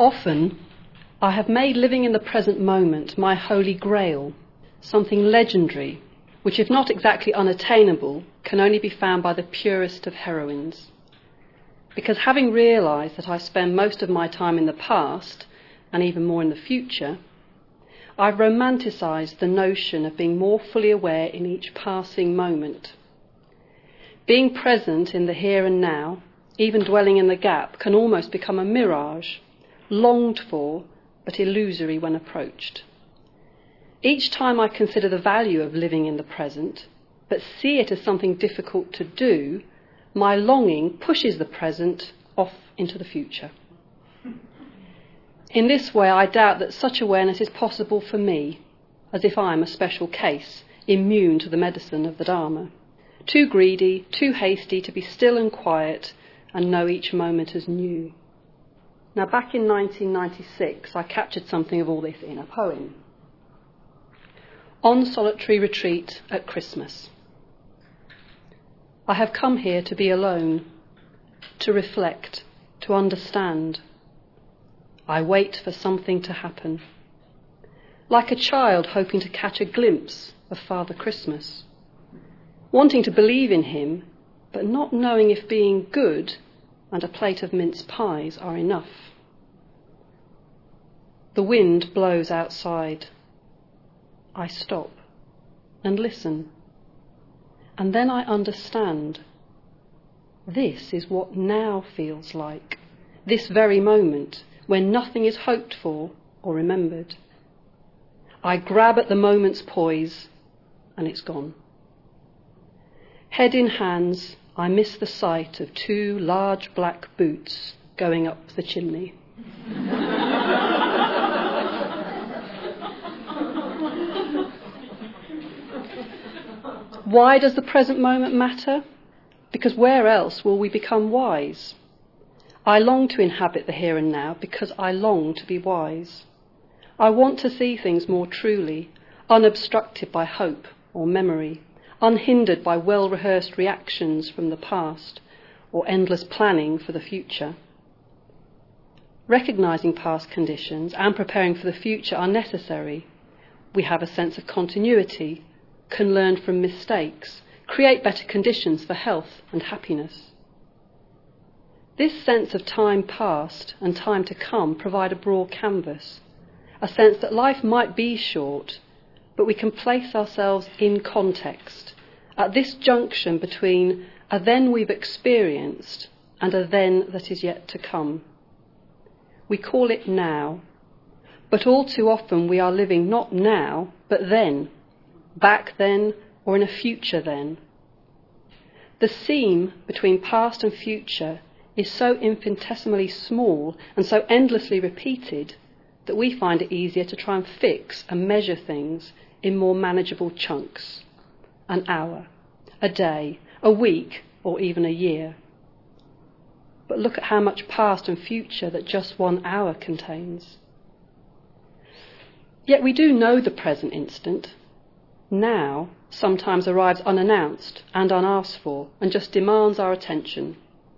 Often, I have made living in the present moment my holy grail, something legendary, which if not exactly unattainable, can only be found by the purest of heroines. Because having realised that I spend most of my time in the past, and even more in the future, I've romanticised the notion of being more fully aware in each passing moment. Being present in the here and now, even dwelling in the gap, can almost become a mirage, longed for, but illusory when approached. Each time I consider the value of living in the present, but see it as something difficult to do, my longing pushes the present off into the future. In this way, I doubt that such awareness is possible for me, as if I am a special case, immune to the medicine of the Dharma. Too greedy, too hasty to be still and quiet and know each moment as new. Now, back in 1996, I captured something of all this in a poem. On solitary retreat at Christmas. I have come here to be alone, to reflect, to understand. I wait for something to happen. Like a child hoping to catch a glimpse of Father Christmas. Wanting to believe in him, but not knowing if being good and a plate of mince pies are enough. The wind blows outside. I stop and listen. And then I understand. This is what now feels like. This very moment, when nothing is hoped for or remembered. I grab at the moment's poise, and it's gone. Head in hands, I miss the sight of two large black boots going up the chimney. Why does the present moment matter? Because where else will we become wise? I long to inhabit the here and now because I long to be wise. I want to see things more truly, unobstructed by hope or memory, unhindered by well-rehearsed reactions from the past or endless planning for the future. Recognising past conditions and preparing for the future are necessary. We have a sense of continuity, can learn from mistakes, create better conditions for health and happiness. This sense of time past and time to come provide a broad canvas, a sense that life might be short, but we can place ourselves in context, at this junction between a then we've experienced and a then that is yet to come. We call it now, but all too often we are living not now, but then, back then, or in a future then. The seam between past and future is so infinitesimally small and so endlessly repeated that we find it easier to try and fix and measure things in more manageable chunks. An hour, a day, a week, or even a year. But look at how much past and future that just 1 hour contains. Yet we do know the present instant. Now sometimes arrives unannounced and unasked for and just demands our attention.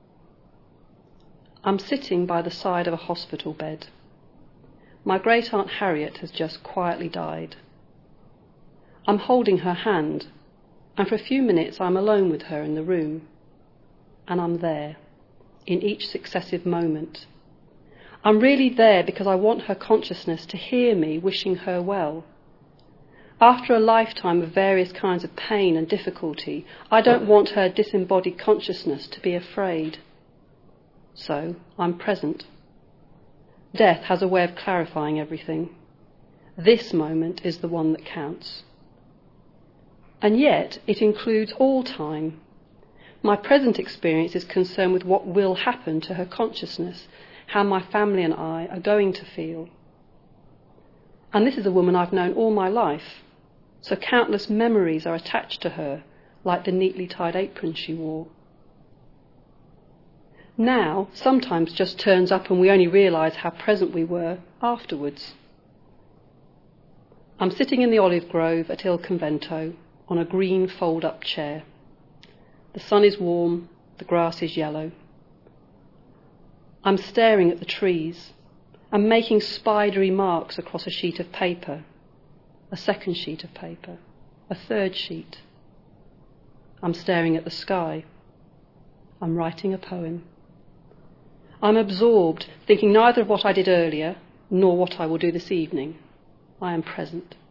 I'm sitting by the side of a hospital bed. My great-aunt Harriet has just quietly died. I'm holding her hand, and for a few minutes I'm alone with her in the room. And I'm there, in each successive moment. I'm really there because I want her consciousness to hear me wishing her well. After a lifetime of various kinds of pain and difficulty, I don't want her disembodied consciousness to be afraid. So I'm present. Death has a way of clarifying everything. This moment is the one that counts. And yet it includes all time. My present experience is concerned with what will happen to her consciousness, how my family and I are going to feel. And this is a woman I've known all my life, so countless memories are attached to her, like the neatly tied apron she wore. Now sometimes just turns up and we only realise how present we were afterwards. I'm sitting in the olive grove at Il Convento on a green fold-up chair. The sun is warm, the grass is yellow. I'm staring at the trees, I'm making spidery marks across a sheet of paper, a second sheet of paper, a third sheet. I'm staring at the sky. I'm writing a poem. I'm absorbed, thinking neither of what I did earlier nor what I will do this evening. I am present.